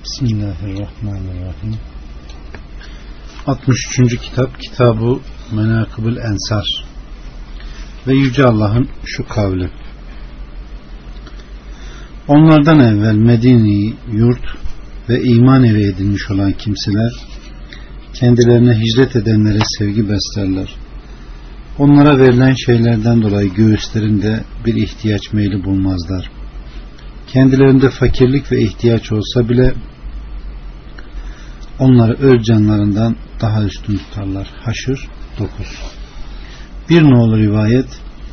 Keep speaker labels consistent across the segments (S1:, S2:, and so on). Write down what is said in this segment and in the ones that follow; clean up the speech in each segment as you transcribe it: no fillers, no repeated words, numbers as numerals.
S1: Bismillahirrahmanirrahim. 63. kitap Kitab-ı Menakıb-ül Ensar ve Yüce Allah'ın şu kavli: onlardan evvel Medine'yi yurt ve iman evi edinmiş olan kimseler kendilerine hicret edenlere sevgi beslerler. Onlara verilen şeylerden dolayı göğüslerinde bir ihtiyaç meyli bulmazlar. Kendilerinde fakirlik ve ihtiyaç olsa bile onları öz canlarından daha üstün tutarlar. Haşr 9. Bir nolu rivayet,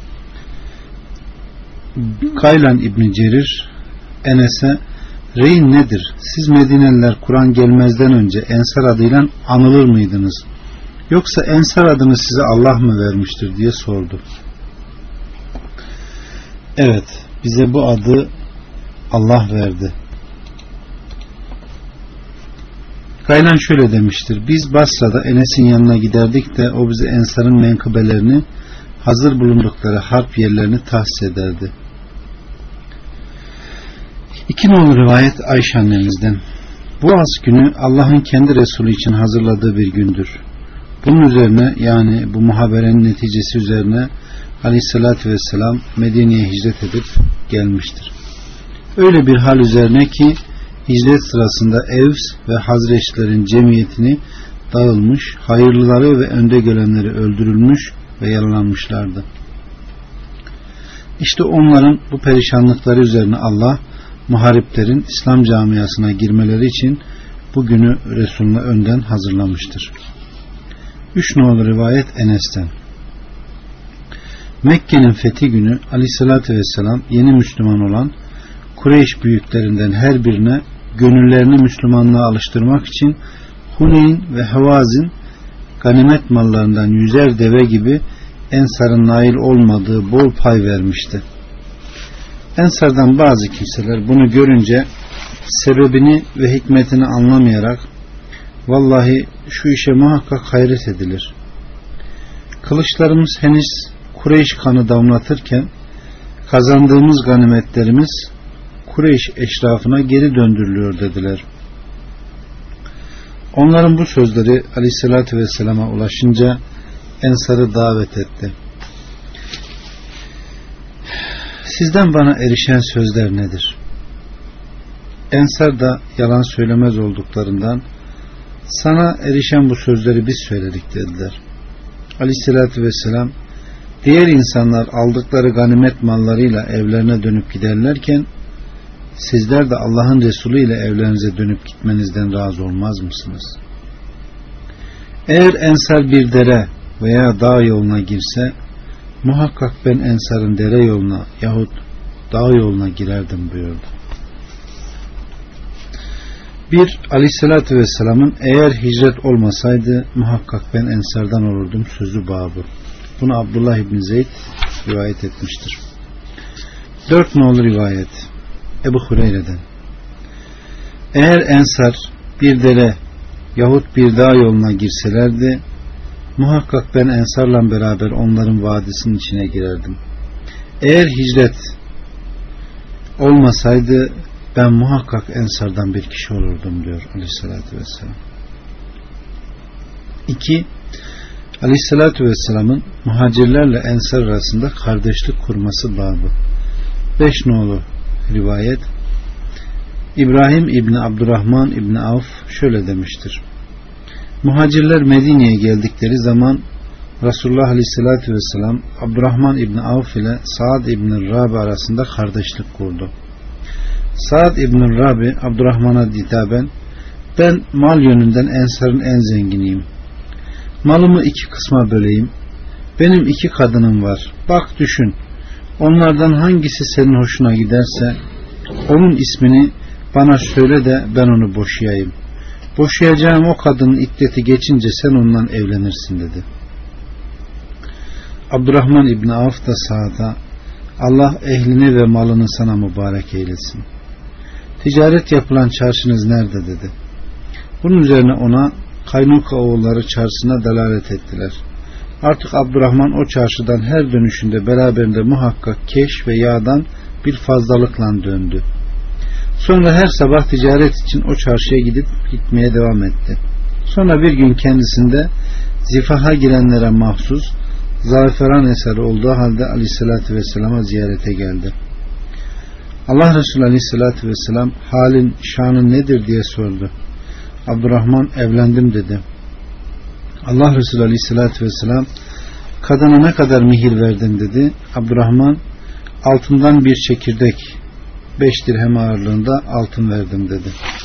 S1: Kaylan İbni Cerir Enes'e, reyin nedir? Siz Medineliler Kur'an gelmezden önce Ensar adıyla anılır mıydınız? Yoksa Ensar adını size Allah mı vermiştir diye sordu. Evet, bize bu adı Allah verdi. Kaylan şöyle demiştir: biz Basra'da Enes'in yanına giderdik de o bize Ensar'ın menkıbelerini, hazır bulundukları harp yerlerini tahsis ederdi. 2 nolu rivayet Ayşe annemizden: bu az günü Allah'ın kendi Resulü için hazırladığı bir gündür. Bunun üzerine, yani bu muhaberenin neticesi üzerine Aleyhisselatü Vesselam Medine'ye hicret edip gelmiştir. Öyle bir hal üzerine ki hicret sırasında Evs ve Hazreçlerin cemiyetini dağılmış, hayırlıları ve önde gelenleri öldürülmüş ve yaralanmışlardı. İşte onların bu perişanlıkları üzerine Allah muhariplerin İslam camiasına girmeleri için bugünü Resulüne önden hazırlamıştır. 3 nolu rivayet Enes'ten: Mekke'nin fethi günü Aleyhisselatü Vesselam yeni Müslüman olan Kureyş büyüklerinden her birine gönüllerini Müslümanlığa alıştırmak için Huneyn ve Hevazin ganimet mallarından 100'er deve gibi Ensar'ın nail olmadığı bol pay vermişti. Ensar'dan bazı kimseler bunu görünce sebebini ve hikmetini anlamayarak, vallahi şu işe muhakkak hayret edilir. Kılıçlarımız henüz Kureyş kanı damlatırken kazandığımız ganimetlerimiz Kureyş eşrafına geri döndürülüyor dediler. Onların bu sözleri Aleyhisselatü Vesselam'a ulaşınca Ensar'ı davet etti. Sizden bana erişen sözler nedir? Ensar da yalan söylemez olduklarından, sana erişen bu sözleri biz söyledik dediler. Aleyhisselatü Vesselam, diğer insanlar aldıkları ganimet mallarıyla evlerine dönüp giderlerken sizler de Allah'ın Resulü ile evlerinize dönüp gitmenizden razı olmaz mısınız? Eğer Ensar bir dere veya dağ yoluna girse muhakkak ben Ensar'ın dere yoluna yahut dağ yoluna girerdim buyurdu. Bir, Aleyhisselatü Vesselam'ın eğer hicret olmasaydı muhakkak ben Ensar'dan olurdum sözü babı. Bunu Abdullah İbni Zeyd rivayet etmiştir. 4 nolu rivayet Ebu Hureyre'den: eğer Ensar bir dere yahut bir dağ yoluna girselerdi muhakkak ben Ensar'la beraber onların vadisinin içine girerdim. Eğer hicret olmasaydı ben muhakkak Ensar'dan bir kişi olurdum diyor Aleyhisselatü Vesselam. 2. Aleyhisselatü Vesselam'ın muhacirlerle Ensar arasında kardeşlik kurması babı. 5 nolu rivayet İbrahim İbni Abdurrahman İbni Avf şöyle demiştir: muhacirler Medine'ye geldikleri zaman Resulullah Aleyhisselatü Vesselam Abdurrahman İbni Avf ile Saad İbni Rabi arasında kardeşlik kurdu. Saad İbni Rabi Abdurrahman'a hitaben, ben mal yönünden Ensar'ın en zenginiyim. Malımı 2 kısma böleyim. Benim 2 kadınım var. Bak düşün. Onlardan hangisi senin hoşuna giderse onun ismini bana söyle de ben onu boşayayım. Boşayacağım o kadının iddeti geçince sen ondan evlenirsin dedi. Abdurrahman İbni Avf da Sa'd'a, Allah ehlini ve malını sana mübarek eylesin. Ticaret yapılan çarşınız nerede dedi. Bunun üzerine ona Kaynuka oğulları çarşısına dalalet ettiler. Artık Abdurrahman o çarşıdan her dönüşünde beraberinde muhakkak keş ve yağdan bir fazlalıkla döndü. Sonra her sabah ticaret için o çarşıya gitmeye devam etti. Sonra bir gün kendisinde zifaha girenlere mahsus zaferan eseri olduğu halde Aleyhisselatü Vesselam'a ziyarete geldi. Allah Resulü Aleyhisselatü Vesselam halin şanın nedir diye sordu. Abdurrahman evlendim dedi. Allah Resulü Aleyhisselatü Vesselam kadına ne kadar mihir verdin dedi. Abdurrahman altından bir çekirdek 5 dirhem ağırlığında altın verdim dedi.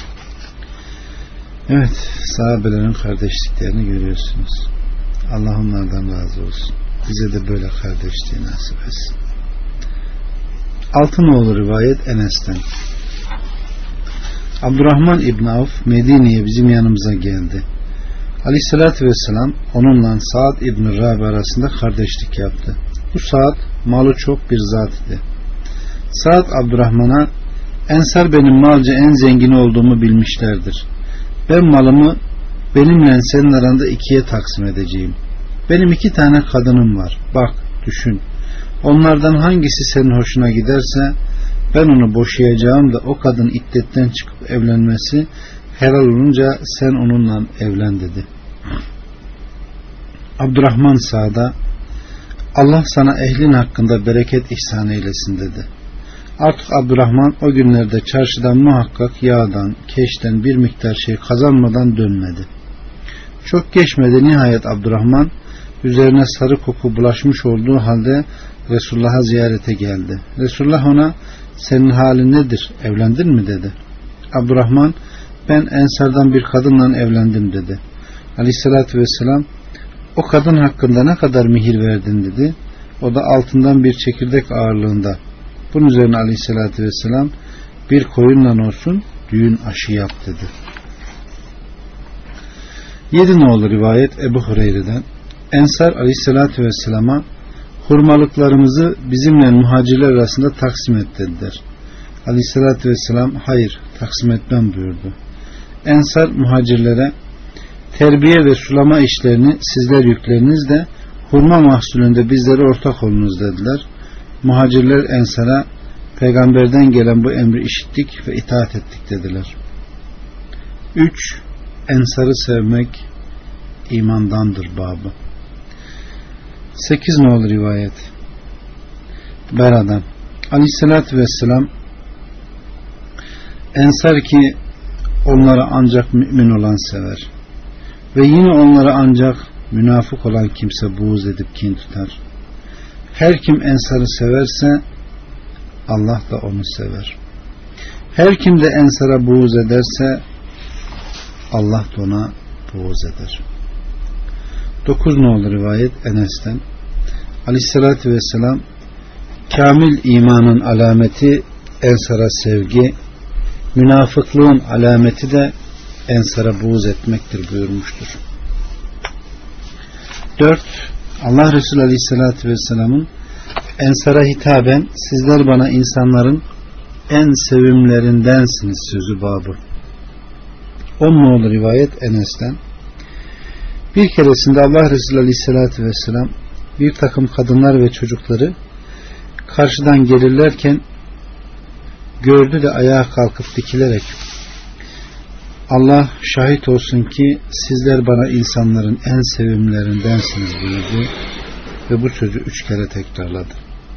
S1: Evet, sahabelerin kardeşliklerini görüyorsunuz. Allah onlardan razı olsun. Bize de böyle kardeşliği nasip etsin. Altınoğlu rivayet Enes'ten. Abdurrahman İbn Avf Medine'ye bizim yanımıza geldi. Aleyhissalatü Vesselam onunla Sa'd İbn Rabi arasında kardeşlik yaptı. Bu Sa'd malı çok bir zat idi. Sa'd Abdurrahman'a Ensar benim malca en zengin olduğumu bilmişlerdir. Ben malımı benimle senin aranda 2'ye taksim edeceğim. Benim 2 tane kadınım var. Bak düşün. Onlardan hangisi senin hoşuna giderse ben onu boşayacağım da o kadın iddetten çıkıp evlenmesi helal olunca sen onunla evlen dedi. Abdurrahman Sa'da Allah sana ehlin hakkında bereket ihsan eylesin dedi. Artık Abdurrahman o günlerde çarşıdan muhakkak yağdan, keşten bir miktar şey kazanmadan dönmedi. Çok geçmedi nihayet Abdurrahman üzerine sarı koku bulaşmış olduğu halde Resulullah'a ziyarete geldi. Resulullah ona senin halin nedir, evlendin mi dedi. Abdurrahman ben Ensar'dan bir kadınla evlendim dedi. Aleyhissalatü Vesselam o kadın hakkında ne kadar mihir verdin dedi. O da altından bir çekirdek ağırlığında. Bunun üzerine Aleyhissalatü Vesselam bir koyunla olsun düğün aşı yap dedi. 7 nolu rivayet Ebu Hureyre'den. Ensar Aleyhissalatü Vesselam'a hurmalıklarımızı bizimle muhacirler arasında taksim et dediler. Aleyhissalatü Vesselam hayır taksim etmem buyurdu. Ensar muhacirlere terbiye ve sulama işlerini sizler yükleriniz de hurma mahsulünde bizlere ortak olunuz dediler. Muhacirler Ensar'a peygamberden gelen bu emri işittik ve itaat ettik dediler. 3. Ensar'ı sevmek imandandır babı. 8 nolu rivayet Bera'dan. Aleyhissalatü Vesselam Ensar ki onları ancak mümin olan sever ve yine onları ancak münafık olan kimse buğz edip kin tutar. Her kim Ensar'ı severse Allah da onu sever. Her kim de Ensar'a buğz ederse Allah da ona buğz eder. 9 nolu rivayet Enes'ten. Aleyhissalatü Vesselam kamil imanın alameti Ensar'a sevgi, münafıklığın alameti de Ensar'a buğz etmektir buyurmuştur. 4. Allah Resulü Aleyhisselatü Vesselam'ın Ensar'a hitaben sizler bana insanların en sevimlerindensiniz sözü babı. 10 nolu rivayet Enes'ten. Bir keresinde Allah Resulü Aleyhisselatü Vesselam bir takım kadınlar ve çocukları karşıdan gelirlerken gördü de ayağa kalkıp dikilerek Allah şahit olsun ki sizler bana insanların en sevimlerindensiniz buyurdu ve bu sözü 3 kere tekrarladı.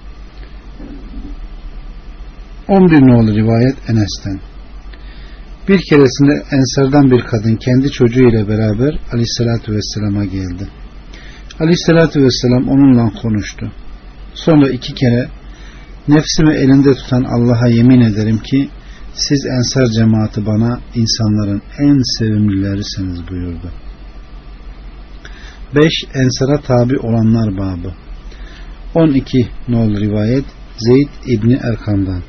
S1: 11 nolu rivayet Enes'ten. Bir keresinde Ensar'dan bir kadın kendi çocuğu ile beraber Aleyhisselatü Vesselam'a geldi. Aleyhisselatü Vesselam onunla konuştu. Sonra 2 kere nefsimi elinde tutan Allah'a yemin ederim ki siz Ensar cemaati bana insanların en sevimlilerisiniz buyurdu. 5. Ensar'a tabi olanlar babı. 12 nolu rivayet Zeyd İbni Erkam'dan.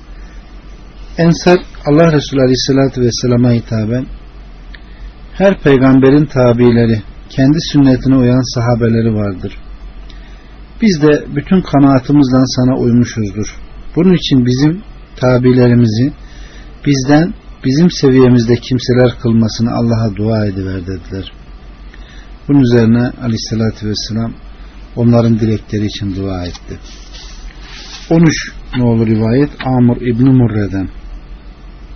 S1: Ensar Allah Resulü Aleyhisselatü Vesselam'a hitaben her peygamberin tabileri kendi sünnetine uyan sahabeleri vardır. Biz de bütün kanaatimizle sana uymuşuzdur. Bunun için bizim tabilerimizi bizden bizim seviyemizde kimseler kılmasını Allah'a dua ediver dediler. Bunun üzerine Aleyhisselatü Vesselam onların dilekleri için dua etti. 13 nolu rivayet Amr İbni Murre'den.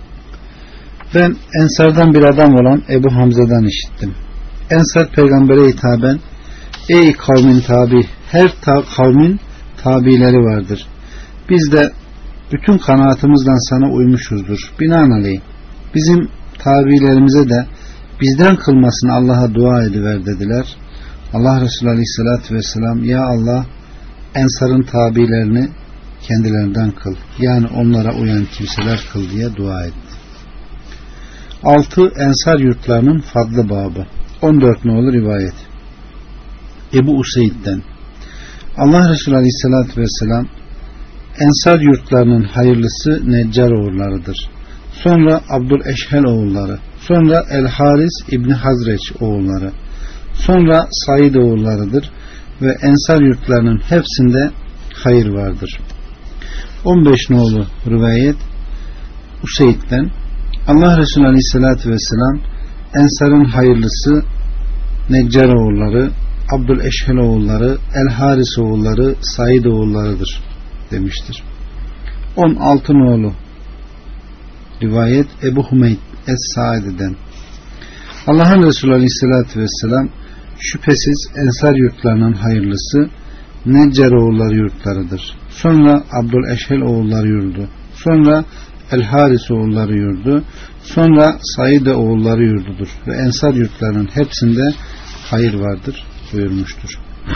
S1: Ben Ensar'dan bir adam olan Ebu Hamza'dan işittim. Ensar peygambere hitaben, ey kavmin tabi, her kavmin tabileri vardır. Biz de bütün kanaatimizden sana uymuşuzdur. Binaenaleyh bizim tabilerimize de bizden kılmasını Allah'a dua ediver dediler. Allah Resulü Aleyhisselatü Vesselam, ya Allah, Ensar'ın tabilerini kendilerinden kıl, yani onlara uyan kimseler kıl diye dua etti. 6. Ensar yurtlarının fadlı babı. 14 nolu rivayet. Ebu Useyd'den, Allah Resulü Aleyhisselatü Vesselam, Ensar yurtlarının hayırlısı Neccar oğullarıdır. Sonra Abdüleşhel oğulları, sonra El-Haris İbni Hazreç oğulları, sonra Said oğullarıdır ve Ensar yurtlarının hepsinde hayır vardır. 15 nolu rivayet Useyd'den, Allah Resulü Aleyhisselatü Vesselam, Ensar'ın hayırlısı Neccar oğulları, Abdüleşhel oğulları, El-Haris oğulları, Said oğullarıdır demiştir. 16 nolu rivayet Ebu Humeyd Es-Saidi'den, Allah'ın Resulü Aleyhisselatü Vesselam, şüphesiz Ensar yurtlarının hayırlısı Neccar oğulları yurtlarıdır. Sonra Abdüleşhel oğulları yurdu. Sonra El-Haris oğulları yurdu. Sonra Said oğulları yurdudur. Ve Ensar yurtlarının hepsinde hayır vardır buyurmuştur.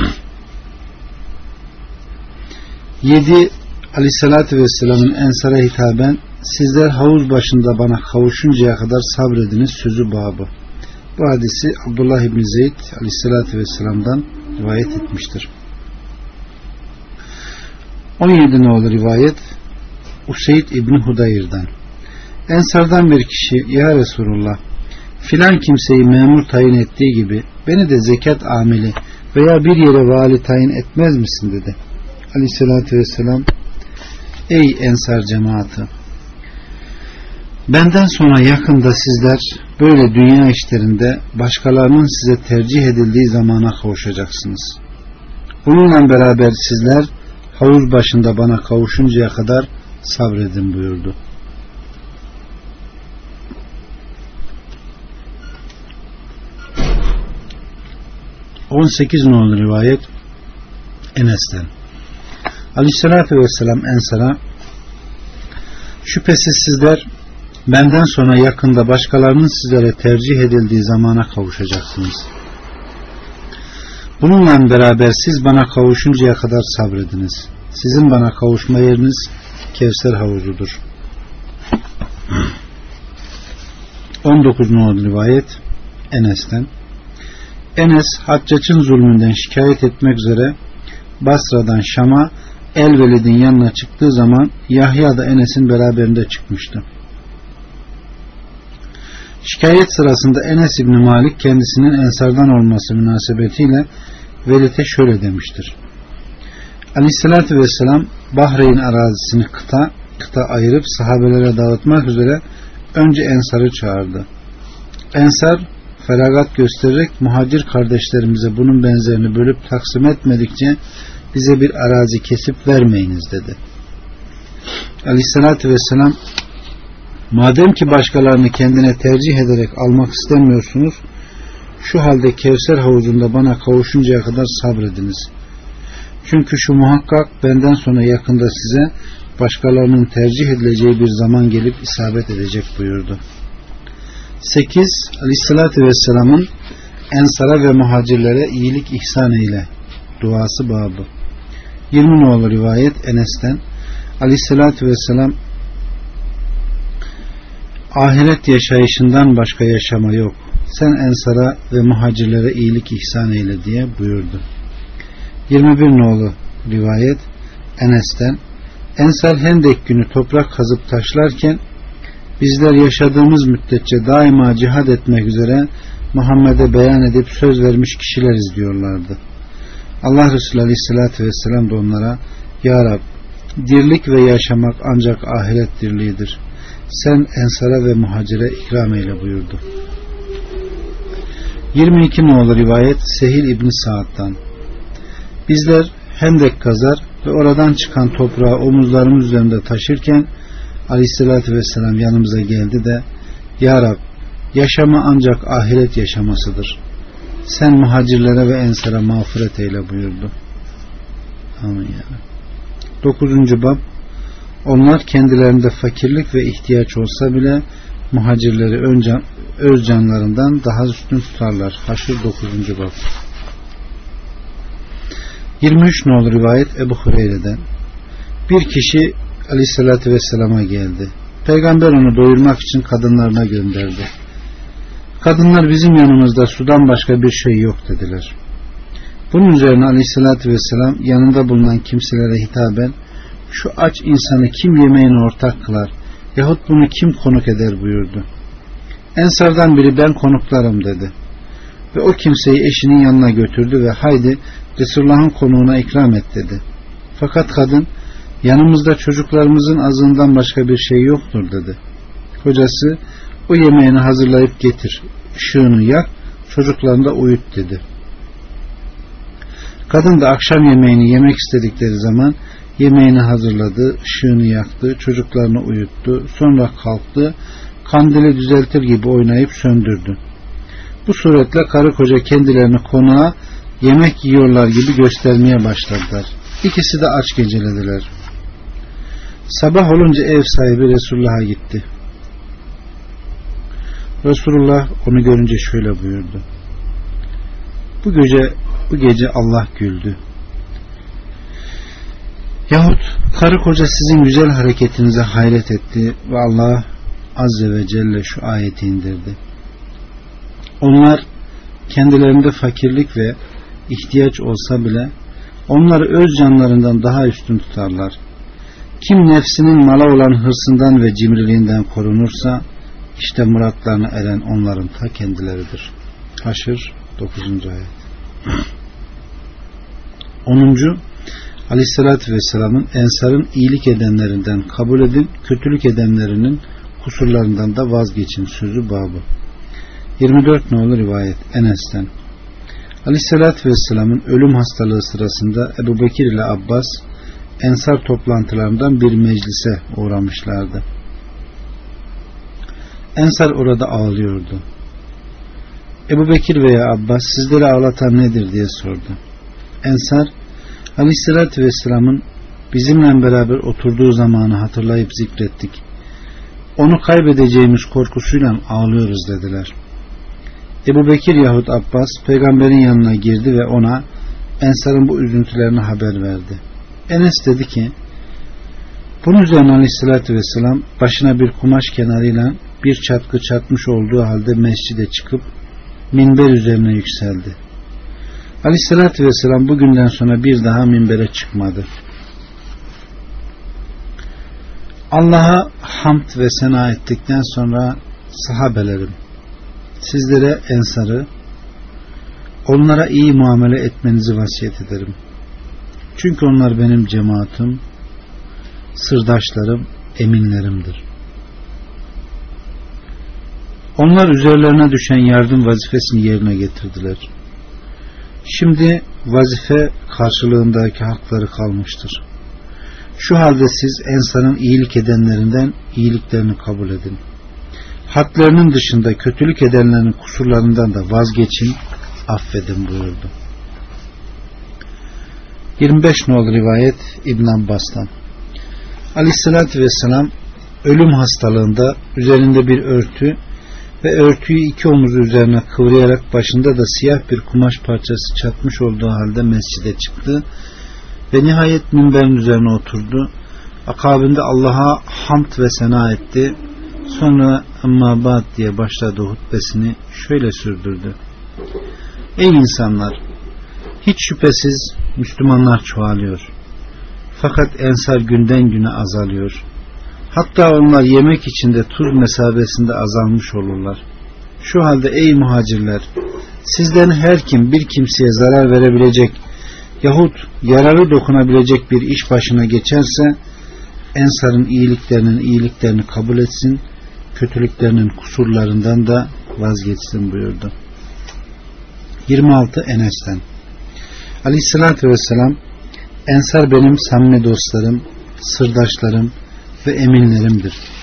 S1: 7. Aleyhissalatü Vesselam'ın Ensar'a hitaben, sizler havuz başında bana kavuşuncaya kadar sabrediniz sözü babı. Bu hadisi Abdullah İbni Zeyd Aleyhissalatü Vesselam'dan rivayet etmiştir. 17 nolu rivayet Useyd İbni Hudayr'dan, Ensardan bir kişi, ya Resulullah, filan kimseyi memur tayin ettiği gibi beni de zekat amili veya bir yere vali tayin etmez misin dedi. Aleyhissalatü Vesselam, ey Ensar cemaati, benden sonra yakında sizler böyle dünya işlerinde başkalarının size tercih edildiği zamana kavuşacaksınız. Bununla beraber sizler havuz başında bana kavuşuncaya kadar sabredin buyurdu. On nolu rivayet Enes'ten, Aleyhisselatü Vesselam Ensar'a, şüphesiz sizler benden sonra yakında başkalarının sizlere tercih edildiği zamana kavuşacaksınız. Bununla beraber siz bana kavuşuncaya kadar sabrediniz. Sizin bana kavuşma yeriniz Kevser havuzudur. 19 nolu rivayet Enes'ten, Enes Haccac'ın zulmünden şikayet etmek üzere Basra'dan Şam'a El-Velid'in yanına çıktığı zaman Yahya da Enes'in beraberinde çıkmıştı. Şikayet sırasında Enes İbni Malik kendisinin Ensardan olması münasebetiyle Velid'e şöyle demiştir. Aleyhissalatü Vesselam Bahreyn arazisini kıta ayırıp sahabelere dağıtmak üzere önce Ensar'ı çağırdı. Ensar feragat göstererek muhacir kardeşlerimize bunun benzerini bölüp taksim etmedikçe bize bir arazi kesip vermeyiniz dedi. Aleyhissalatü Vesselam, madem ki başkalarını kendine tercih ederek almak istemiyorsunuz, şu halde Kevser havuzunda bana kavuşuncaya kadar sabrediniz. Çünkü şu muhakkak benden sonra yakında size başkalarının tercih edileceği bir zaman gelip isabet edecek buyurdu. 8. Aleyhissalatü Vesselam'ın Ensar'a ve muhacirlere iyilik ihsan eyle duası babı. 20 nolu rivayet Enes'ten, Aleyhissalatü Vesselam, ahiret yaşayışından başka yaşama yok. Sen Ensar'a ve muhacirlere iyilik ihsan eyle diye buyurdu. 21 nolu rivayet Enes'ten, Ensar Hendek günü toprak kazıp taşlarken bizler yaşadığımız müddetçe daima cihad etmek üzere Muhammed'e beyan edip söz vermiş kişileriz diyorlardı. Allah Resulü Aleyhisselatü Vesselam da onlara, ya Rab, dirlik ve yaşamak ancak ahiret dirliğidir. Sen Ensar'a ve muhacire ikram eyle buyurdu. 22 nolu rivayet Sehil İbni Sa'd'dan, bizler hendek kazar ve oradan çıkan toprağı omuzlarımız üzerinde taşırken Aleyhisselatü Vesselam yanımıza geldi de, Ya Rab, yaşama ancak ahiret yaşamasıdır. Sen muhacirlere ve ensara mağfiret eyle buyurdu. Amin ya Rab. 9. bab. Onlar kendilerinde fakirlik ve ihtiyaç olsa bile muhacirleri öz canlarından daha üstün tutarlar. Haşr 9. bab. 23 nolu rivayet Ebu Hureyre'den. Bir kişi Aleyhisselatü Vesselam'a geldi. Peygamber onu doyurmak için kadınlarına gönderdi. Kadınlar bizim yanımızda sudan başka bir şey yok dediler. Bunun üzerine Aleyhisselatü Vesselam yanında bulunan kimselere hitaben şu aç insanı kim yemeğine ortak kılar yahut bunu kim konuk eder buyurdu. Ensardan biri ben konuklarım dedi. Ve o kimseyi eşinin yanına götürdü ve haydi Resulullah'ın konuğuna ikram et dedi. Fakat kadın yanımızda çocuklarımızın azığından başka bir şey yoktur dedi. Kocası o yemeğini hazırlayıp getir, ışığını yak, çocuklarını da uyut dedi. Kadın da akşam yemeğini yemek istedikleri zaman yemeğini hazırladı, ışığını yaktı, çocuklarını uyuttu, sonra kalktı, kandili düzeltir gibi oynayıp söndürdü. Bu suretle karı koca kendilerini konağa yemek yiyorlar gibi göstermeye başladılar. İkisi de aç gecelediler. Sabah olunca ev sahibi Resulullah'a gitti. Resulullah onu görünce şöyle buyurdu. Bu gece Allah güldü. Yahut karı koca sizin güzel hareketinize hayret etti ve Allah Azze ve Celle şu ayeti indirdi. Onlar kendilerinde fakirlik ve ihtiyaç olsa bile onları öz canlarından daha üstün tutarlar. Kim nefsinin mala olan hırsından ve cimriliğinden korunursa işte muratlarına eren onların ta kendileridir. Haşr 9. ayet. 10. Aleyhissalatü Vesselam'ın ensarın iyilik edenlerinden kabul edin, kötülük edenlerinin kusurlarından da vazgeçin sözü babı. 24 nolu rivayet Enes'ten. Aleyhissalatü Vesselam'ın ölüm hastalığı sırasında Ebu Bekir ile Abbas ensar toplantılarından bir meclise uğramışlardı. Ensar orada ağlıyordu. Ebu Bekir veya Abbas sizleri ağlatan nedir diye sordu. Ensar Aleyhissalatü Vesselam'ın bizimle beraber oturduğu zamanı hatırlayıp zikrettik. Onu kaybedeceğimiz korkusuyla ağlıyoruz dediler. Ebu Bekir yahut Abbas peygamberin yanına girdi ve ona Ensar'ın bu üzüntülerini haber verdi. Enes dedi ki bunun üzerine Aleyhissalatü Vesselam başına bir kumaş kenarıyla bir çatkı çakmış olduğu halde mescide çıkıp minber üzerine yükseldi. Aleyhissalatü Vesselam bugünden sonra bir daha minbere çıkmadı. Allah'a hamd ve sena ettikten sonra sahabelerim sizlere ensarı onlara iyi muamele etmenizi vasiyet ederim. Çünkü onlar benim cemaatim, sırdaşlarım, eminlerimdir. Onlar üzerlerine düşen yardım vazifesini yerine getirdiler. Şimdi vazife karşılığındaki hakları kalmıştır. Şu halde siz ensarın iyilik edenlerinden iyiliklerini kabul edin. Hadlerinin dışında kötülük edenlerin kusurlarından da vazgeçin, affedin buyurdu. 25 nolu rivayet İbn Abbas'tan. Aleyhissalatü Vesselam ölüm hastalığında üzerinde bir örtü ve örtüyü iki omuzu üzerine kıvrayarak başında da siyah bir kumaş parçası çatmış olduğu halde mescide çıktı ve nihayet minberin üzerine oturdu. Akabinde Allah'a hamd ve sena etti. Sonra amma ba'd diye başladı hutbesini şöyle sürdürdü. Ey insanlar! Hiç şüphesiz Müslümanlar çoğalıyor. Fakat ensar günden güne azalıyor. Hatta onlar yemek içinde tuz mesabesinde azalmış olurlar. Şu halde ey muhacirler, sizden her kim bir kimseye zarar verebilecek yahut yararı dokunabilecek bir iş başına geçerse ensarın iyiliklerini kabul etsin, kötülüklerinin kusurlarından da vazgeçsin buyurdu. 26 Enes'ten. Aleyhissalatü Vesselam ensar benim samimi dostlarım, sırdaşlarım ve eminlerimdir.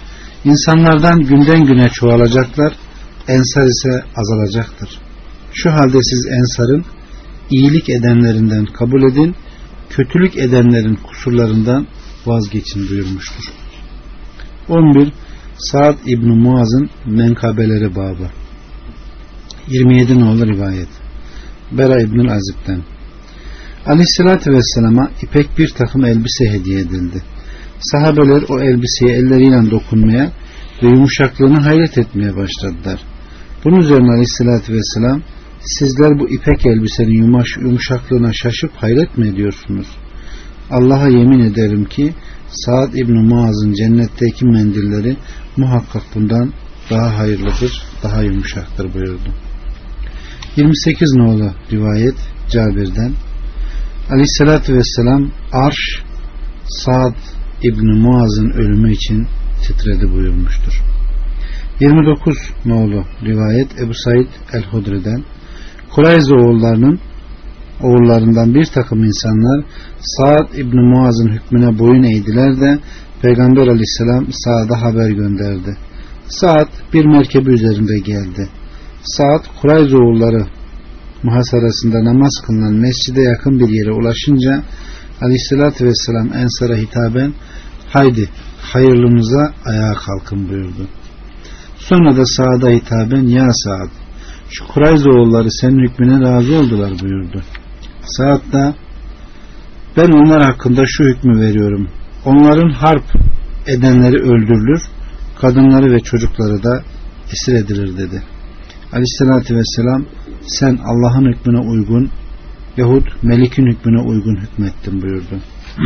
S1: İnsanlardan günden güne çoğalacaklar, ensar ise azalacaktır. Şu halde siz ensarın iyilik edenlerinden kabul edin, kötülük edenlerin kusurlarından vazgeçin buyurmuştur. 11. Sa'd İbn Muaz'ın menkabeleri babı. 27 nolu rivayet. Bera İbnül Azib'den. Aleyhissalatü vesselama ipek bir takım elbise hediye edildi. Sahabeler o elbiseye elleriyle dokunmaya ve yumuşaklığını hayret etmeye başladılar. Bunun üzerine Aleyhissalatü vesselam, sizler bu ipek elbisenin yumuşaklığına şaşıp hayret mi ediyorsunuz? Allah'a yemin ederim ki Sa'd İbn Muaz'ın cennetteki mendilleri muhakkak bundan daha hayırlıdır, daha yumuşaktır buyurdu. 28 nolu rivayet Cabir'den. Aleyhissalatü vesselam arş Sa'd İbn Muaz'ın ölümü için titredi buyurmuştur. 29 nolu rivayet Ebu Said el-Hudri'den. Kurayza oğullarından bir takım insanlar Sa'd İbn Muaz'ın hükmüne boyun eğdiler de Peygamber aleyhisselam Sa'd'a haber gönderdi. Sa'd bir merkebi üzerinde geldi. Sa'd Kurayza oğulları muhasarasında namaz kılınan mescide yakın bir yere ulaşınca aleyhissalatü vesselam ensara hitaben haydi hayırlınıza ayağa kalkın buyurdu. Sonra da Sa'd'a hitaben ya Sa'd şu Kurayza oğulları senin hükmüne razı oldular buyurdu. Sa'd da ben onlar hakkında şu hükmü veriyorum. Onların harp edenleri öldürülür, kadınları ve çocukları da esir edilir dedi. Aleyhissalatü vesselam sen Allah'ın hükmüne uygun yahut Melik'in hükmüne uygun hükmettin buyurdu.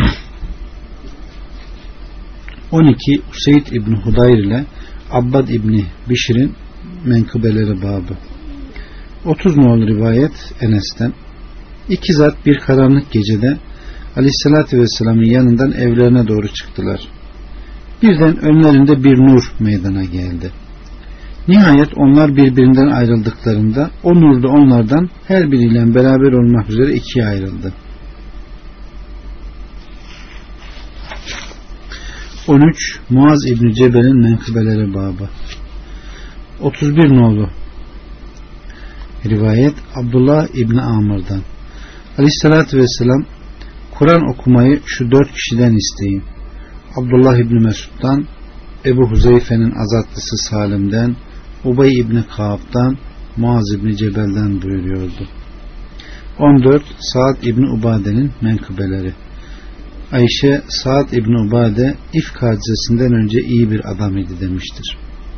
S1: 12. Useyd İbni Hudayr ile Abbad İbni Bişir'in menkıbeleri babı. 30 nolu rivayet Enes'ten. İki zat bir karanlık gecede Aleyhissalatü vesselam'ın yanından evlerine doğru çıktılar. Birden önlerinde bir nur meydana geldi. Nihayet onlar birbirinden ayrıldıklarında o nur da onlardan her biriyle beraber olmak üzere ikiye ayrıldı. 13. Muaz İbni Cebel'in menkıbeleri babı. 31 nolu rivayet Abdullah İbni Amr'dan. Aleyhissalatü vesselam Kur'an okumayı şu 4 kişiden isteyin. Abdullah İbni Mesud'dan, Ebu Huzeyfe'nin azatlısı Salim'den, Ubey İbni Kaab'dan, Muaz İbni Cebel'den buyuruyordu. 14. Sa'd İbni Ubade'nin menkıbeleri. Ayşe Sa'd İbni Ubade İfk hadisesinden önce iyi bir adam idi demiştir.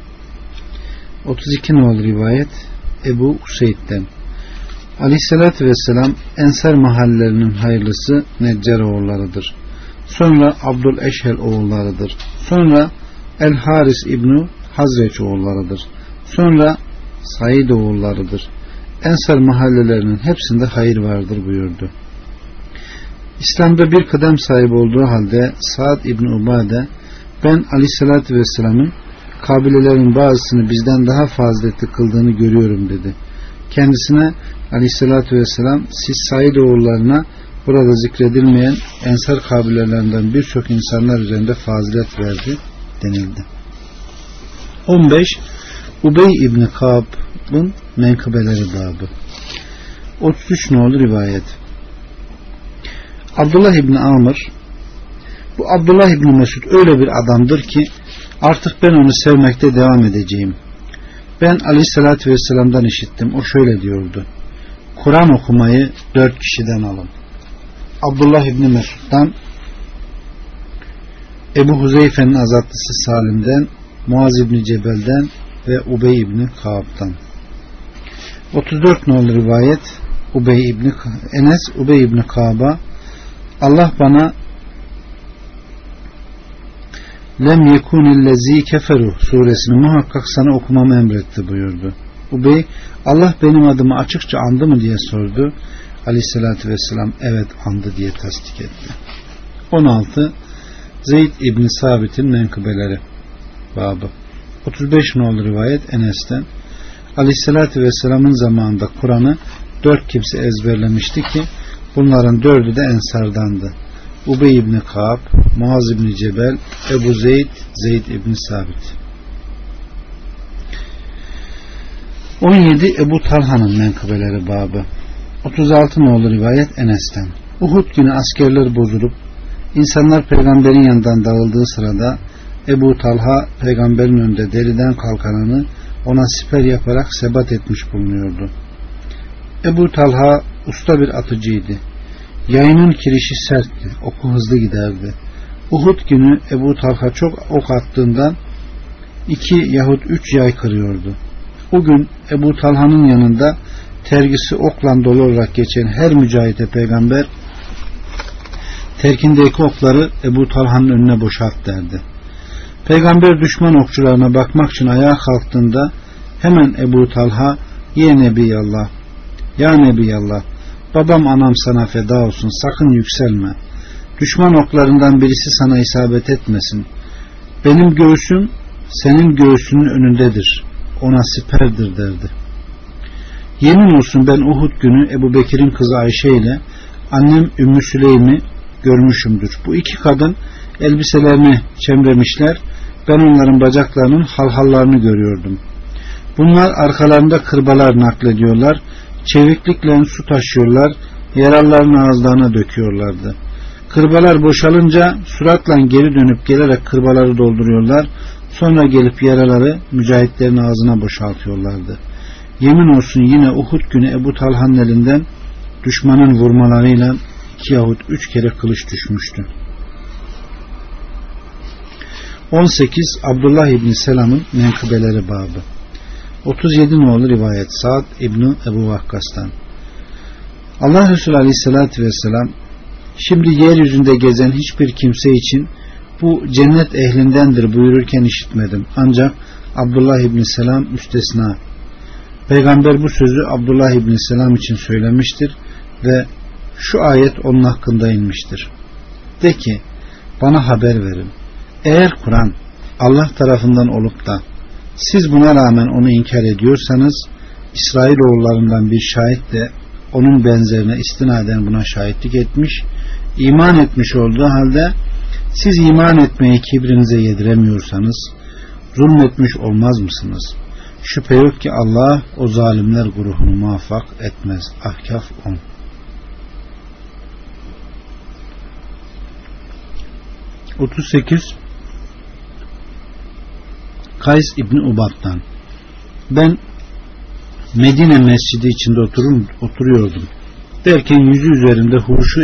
S1: 32 nolu rivayet Ebu Useyd'den. Aleyhissalatü vesselam Ensar mahallelerinin hayırlısı Neccar oğullarıdır. Sonra Abdül Eşhel oğullarıdır. Sonra El Haris İbni Hazreç oğullarıdır. Sonra Said oğullarıdır. Ensar mahallelerinin hepsinde hayır vardır buyurdu. İslam'da bir kıdem sahibi olduğu halde Sa'd İbni Ubade ben Aleyhissalatü vesselam'ın kabilelerin bazısını bizden daha faziletli kıldığını görüyorum dedi. Kendisine Aleyhissalatü vesselam siz Said oğullarına burada zikredilmeyen Ensar kabilelerinden birçok insanlar üzerinde fazilet verdi denildi. 15. Ubey İbni Kaab'ın menkıbeleri babı. 33 nolu rivayet. Abdullah İbni Amr bu Abdullah İbni Mesud öyle bir adamdır ki artık ben onu sevmekte devam edeceğim. Ben Aleyhissalatü Vesselam'dan işittim. O şöyle diyordu. Kur'an okumayı 4 kişiden alın. Abdullah İbni Mesud'dan, Ebu Huzeyfe'nin azatlısı Salim'den, Muaz İbni Cebel'den ve Ubey İbni Kaab'dan. 34 nolu rivayet Enes Ubey İbni Kaab'a Allah bana Lem yekunillezî keferu suresini muhakkak sana okumamı emretti buyurdu. Ubey Allah benim adımı açıkça andı mı diye sordu. Aleyhissalatü vesselam evet andı diye tasdik etti. 16. Zeyd İbni Sabit'in menkıbeleri babı. 35 nolu rivayet Enes'ten. Aleyhissalatü vesselamın zamanında Kur'an'ı 4 kimse ezberlemişti ki bunların 4'ü de Ensardandı. Ubey İbni Kaab, Muaz İbni Cebel, Ebu Zeyd, Zeyd İbni Sabit. 17 Ebu Talha'nın menkıbeleri babı. 36 nolu rivayet Enes'ten. Uhud günü askerler bozulup insanlar peygamberin yanından dağıldığı sırada Ebu Talha peygamberin önünde deriden kalkanını ona siper yaparak sebat etmiş bulunuyordu. Ebu Talha usta bir atıcıydı. Yayının kirişi sertti, oku hızlı giderdi. Uhud günü Ebu Talha çok ok attığından 2 yahut 3 yay kırıyordu. O gün Ebu Talha'nın yanında tergisi okla dolu olarak geçen her mücahide peygamber terkindeki okları Ebu Talha'nın önüne boşalt derdi. Peygamber düşman okçularına bakmak için ayağa kalktığında hemen Ebu Talha "Ya Nebiyallah, ya Nebiyallah, babam anam sana feda olsun, sakın yükselme. Düşman oklarından birisi sana isabet etmesin. Benim göğsüm senin göğsünün önündedir. Ona siperdir" derdi. Yemin olsun ben Uhud günü Ebu Bekir'in kızı Ayşe ile annem Ümmü Süleym'i görmüşümdür. Bu iki kadın elbiselerini çemremişler. Ben onların bacaklarının halhallarını görüyordum. Bunlar arkalarında kırbalar naklediyorlar. Çeviklikle su taşıyorlar. Yaralıların ağızlarına döküyorlardı. Kırbalar boşalınca suratla geri dönüp gelerek kırbaları dolduruyorlar. Sonra gelip yaraları mücahitlerin ağzına boşaltıyorlardı. Yemin olsun yine Uhud günü Ebu Talha'nın elinden düşmanın vurmalarıyla 2 yahut 3 kere kılıç düşmüştü. 18 Abdullah İbni Selam'ın menkıbeleri babı. 37 nolu rivayet Sa'd İbni Ebu Vakkas'tan. Allah Resulü Aleyhisselatü Vesselam, şimdi yeryüzünde gezen hiçbir kimse için bu cennet ehlindendir buyururken işitmedim. Ancak Abdullah İbni Selam müstesna. Peygamber bu sözü Abdullah İbni Selam için söylemiştir ve şu ayet onun hakkında inmiştir. De ki, bana haber verin. Eğer Kur'an Allah tarafından olup da siz buna rağmen onu inkar ediyorsanız, İsrailoğullarından bir şahit de onun benzerine istinaden buna şahitlik etmiş, iman etmiş olduğu halde siz iman etmeyi kibrinize yediremiyorsanız zulmetmiş olmaz mısınız? Şüphe yok ki Allah o zalimler grubunu muvaffak etmez. Ahkaf 10. Kays İbni Ubad'dan. Ben Medine mescidi içinde oturuyordum. Derken yüzü üzerinde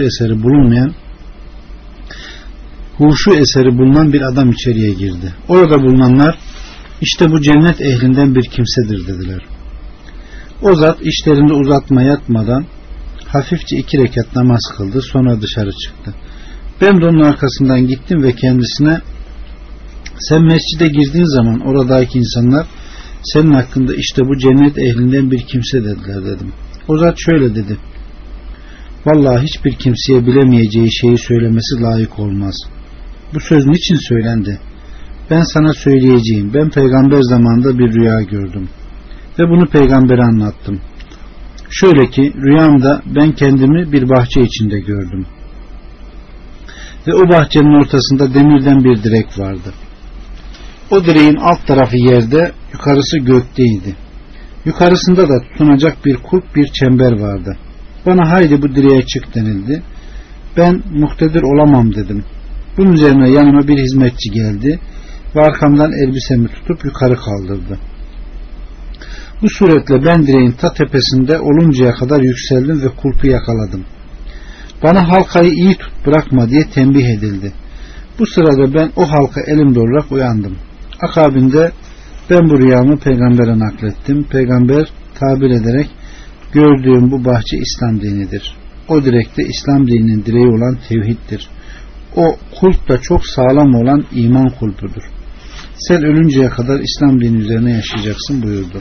S1: huşu eseri bulunan bir adam içeriye girdi. Orada bulunanlar, işte bu cennet ehlinden bir kimsedir dediler. O zat işlerinde uzatma yatmadan hafifçe 2 rekat namaz kıldı, sonra dışarı çıktı. Ben de onun arkasından gittim ve kendisine, sen mescide girdiğin zaman oradaki insanlar senin hakkında işte bu cennet ehlinden bir kimse dediler dedim. O zat şöyle dedi: vallahi hiçbir kimseye bilemeyeceği şeyi söylemesi layık olmaz. Bu söz niçin söylendi? Ben sana söyleyeceğim. Ben peygamber zamanında bir rüya gördüm ve bunu peygambere anlattım. Şöyle ki, rüyamda ben kendimi bir bahçe içinde gördüm ve o bahçenin ortasında demirden bir direk vardı. O direğin alt tarafı yerde, yukarısı gökteydi. Yukarısında da tutunacak bir kulp, bir çember vardı. Bana haydi bu direğe çık denildi. Ben muhtedir olamam dedim. Bunun üzerine yanıma bir hizmetçi geldi ve arkamdan elbisemi tutup yukarı kaldırdı. Bu suretle ben direğin ta tepesinde oluncaya kadar yükseldim ve kulpu yakaladım. Bana halkayı iyi tut, bırakma diye tembih edildi. Bu sırada ben o halka elimde olarak uyandım. Akabinde ben bu rüyamı peygambere naklettim. Peygamber tabir ederek, gördüğüm bu bahçe İslam dinidir. O direkte İslam dininin direği olan tevhiddir. O kulp da çok sağlam olan iman kulpudur. Sen ölünceye kadar İslam dini üzerine yaşayacaksın buyurdu.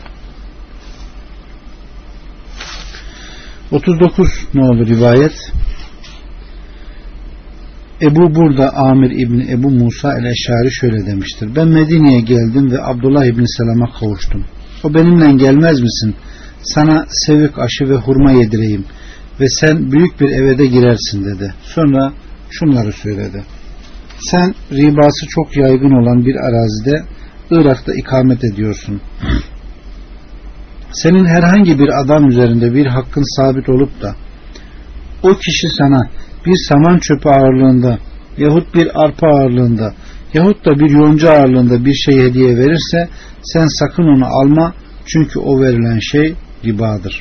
S1: 39 nolu rivayet Ebu Burda Amir İbni Ebu Musa el-Eşari şöyle demiştir. Ben Medine'ye geldim ve Abdullah İbni Selam'a kavuştum. O benimle gelmez misin? Sana sevik aşı ve hurma yedireyim ve sen büyük bir eve de girersin dedi. Sonra şunları söyledi. Sen ribası çok yaygın olan bir arazide Irak'ta ikamet ediyorsun. senin herhangi bir adam üzerinde bir hakkın sabit olup da o kişi sana bir saman çöpü ağırlığında yahut bir arpa ağırlığında yahut da bir yonca ağırlığında bir şey hediye verirse sen sakın onu alma, çünkü o verilen şey ribadır.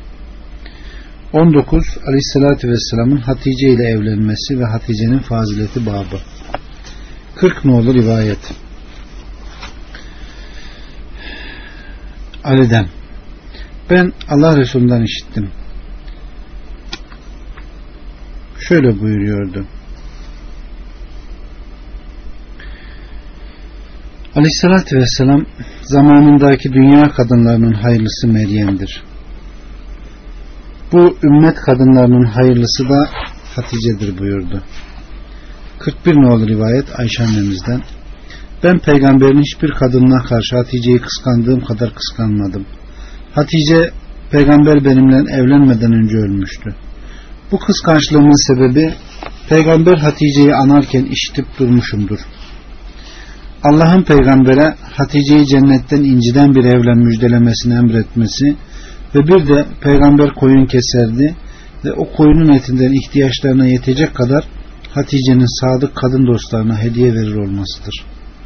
S1: 19. Aleyhissalatü Vesselam'ın Hatice ile evlenmesi ve Hatice'nin fazileti babı. 40 nolu rivayet. Ali'den, ben Allah Resulü'nden işittim. Şöyle buyuruyordu. Aleyhissalatü Vesselam, zamanındaki dünya kadınlarının hayırlısı Meryem'dir. Bu ümmet kadınlarının hayırlısı da Hatice'dir buyurdu. 41 nolu rivayet Ayşe annemizden, ben peygamberin hiçbir kadınına karşı Hatice'yi kıskandığım kadar kıskanmadım. Hatice, peygamber benimle evlenmeden önce ölmüştü. Bu kıskançlığımın sebebi, peygamber Hatice'yi anarken işitip durmuşumdur. Allah'ın peygambere Hatice'yi cennetten inciden bir evle müjdelemesini emretmesi ve bir de peygamber koyun keserdi ve o koyunun etinden ihtiyaçlarına yetecek kadar Hatice'nin sadık kadın dostlarına hediye verir olmasıdır.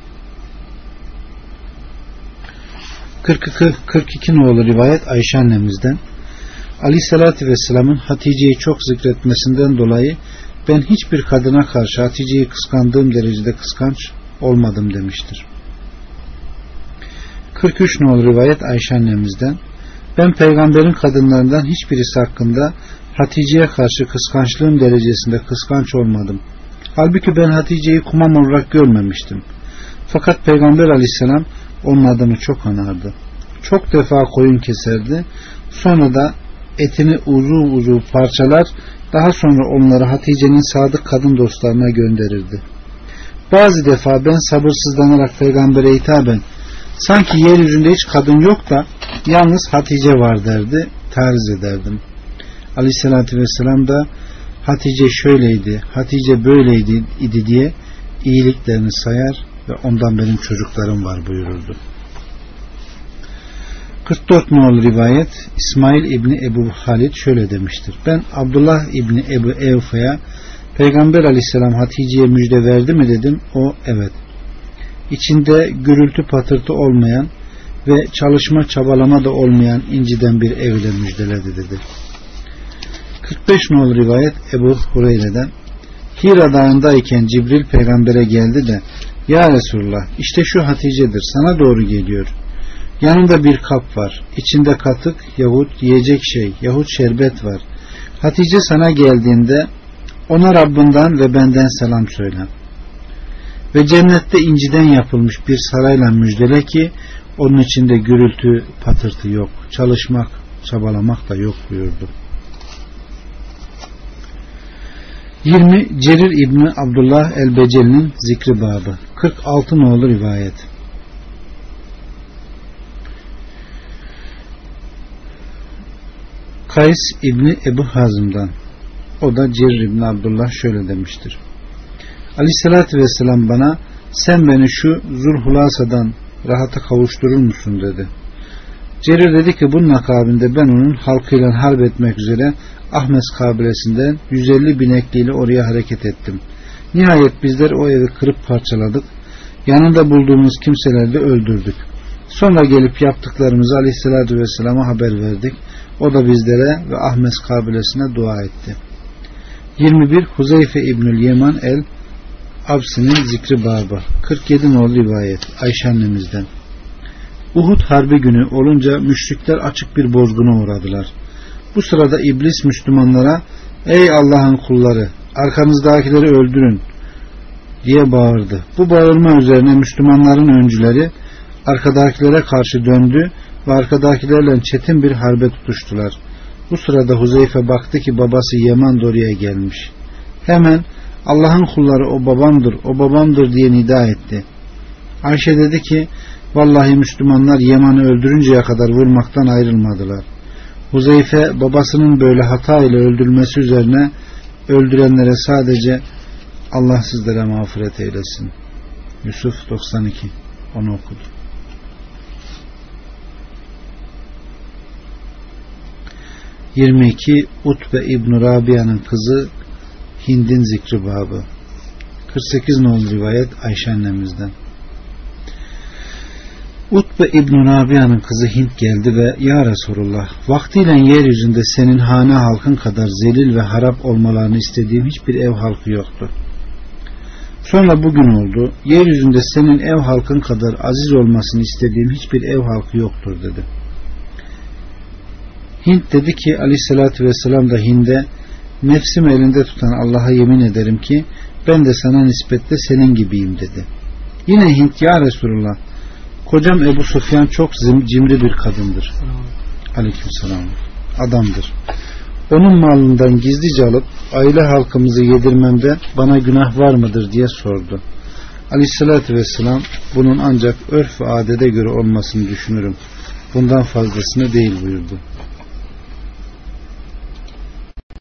S1: 42 nolu rivayet Ayşe annemizden, Aleyhissalatü Vesselam'ın Hatice'yi çok zikretmesinden dolayı ben hiçbir kadına karşı Hatice'yi kıskandığım derecede kıskanç olmadım demiştir. 43 nolu rivayet Ayşe annemizden, ben peygamberin kadınlarından hiçbirisi hakkında Hatice'ye karşı kıskançlığım derecesinde kıskanç olmadım. Halbuki ben Hatice'yi kumam olarak görmemiştim. Fakat Peygamber Aleyhisselam onun adını çok anardı. Çok defa koyun keserdi. Sonra da etini uzuv uzuv parçalar, daha sonra onları Hatice'nin sadık kadın dostlarına gönderirdi. Bazı defa ben sabırsızlanarak peygambere hitaben, sanki yeryüzünde hiç kadın yok da yalnız Hatice var derdi, tariz ederdim. Aleyhissalatü vesselam da Hatice şöyleydi, Hatice böyleydi idi diye iyiliklerini sayar ve ondan benim çocuklarım var buyururdu. 44 nolu rivayet İsmail İbni Ebu Halid şöyle demiştir. Ben Abdullah İbni Ebu Evfa'ya Peygamber Aleyhisselam Hatice'ye müjde verdi mi dedim. O evet. İçinde gürültü patırtı olmayan ve çalışma çabalama da olmayan inciden bir ev ile müjdeledi dedi. 45 nolu rivayet Ebu Hureyre'den, Hira dağındayken Cibril peygambere geldi de, ya Resulullah, işte şu Hatice'dir, sana doğru geliyor. Yanında bir kap var, içinde katık yahut yiyecek şey yahut şerbet var. Hatice sana geldiğinde ona Rabbinden ve benden selam söyle. Ve cennette inciden yapılmış bir sarayla müjdele ki onun içinde gürültü patırtı yok, çalışmak çabalamak da yok buyurdu. 20 Cerir İbni Abdullah el-Beceli'nin zikri babı. 46 nolu rivayet. Kays İbni Ebu Hazım'dan, o da Cerir İbni Abdullah şöyle demiştir. Aleyhissalatü vesselam bana, sen beni şu Zulhulasa'dan rahata kavuşturur musun dedi. Cerir dedi ki, bunun akabinde ben onun halkıyla harp etmek üzere Ahmes kabilesinden 150 binekliyle oraya hareket ettim. Nihayet bizler o evi kırıp parçaladık. Yanında bulduğumuz kimseleri de öldürdük. Sonra gelip yaptıklarımızı Aleyhisselatü Vesselam'a haber verdik. O da bizlere ve Ahmes kabilesine dua etti. 21 Huzeyfe İbnül Yeman el Absi'nin zikri babı. 47 nolu rivayet Ayşe annemizden. Uhud harbi günü olunca müşrikler açık bir bozguna uğradılar. Bu sırada iblis Müslümanlara, ey Allah'ın kulları, arkanızdakileri öldürün diye bağırdı. Bu bağırma üzerine Müslümanların öncüleri arkadakilere karşı döndü ve arkadakilerle çetin bir harbe tutuştular. Bu sırada Huzeyfe baktı ki babası Yeman da oraya gelmiş. Hemen Allah'ın kulları o babamdır, o babamdır diye nida etti. Ayşe dedi ki, vallahi Müslümanlar Yeman'ı öldürünceye kadar vurmaktan ayrılmadılar. Huzeyfe babasının böyle hata ile öldürülmesi üzerine öldürenlere sadece Allah sizlere mağfiret eylesin. Yusuf 92 onu okudu. 22 Utbe İbn Rabia'nın kızı Hind'in zikri babı. 48 nolu rivayet Ayşe annemizden. Utbe İbn Rabia'nın kızı Hind geldi ve ya Resulullah, vaktiyle yeryüzünde senin hane halkın kadar zelil ve harap olmalarını istediğim hiçbir ev halkı yoktu. Sonra bugün oldu, yeryüzünde senin ev halkın kadar aziz olmasını istediğim hiçbir ev halkı yoktur dedi. Hint dedi ki aleyhissalatü vesselam da Hind'e, nefsimi elinde tutan Allah'a yemin ederim ki ben de sana nispetle senin gibiyim dedi. Yine Hint, ya Resulullah, kocam Ebu Sufyan çok cimri bir kadındır. Aleykümselam. Adamdır. Onun malından gizlice alıp aile halkımızı yedirmemde bana günah var mıdır diye sordu. Aleyhissalatü vesselam, bunun ancak örf ve adete göre olmasını düşünürüm. Bundan fazlasını değil buyurdu.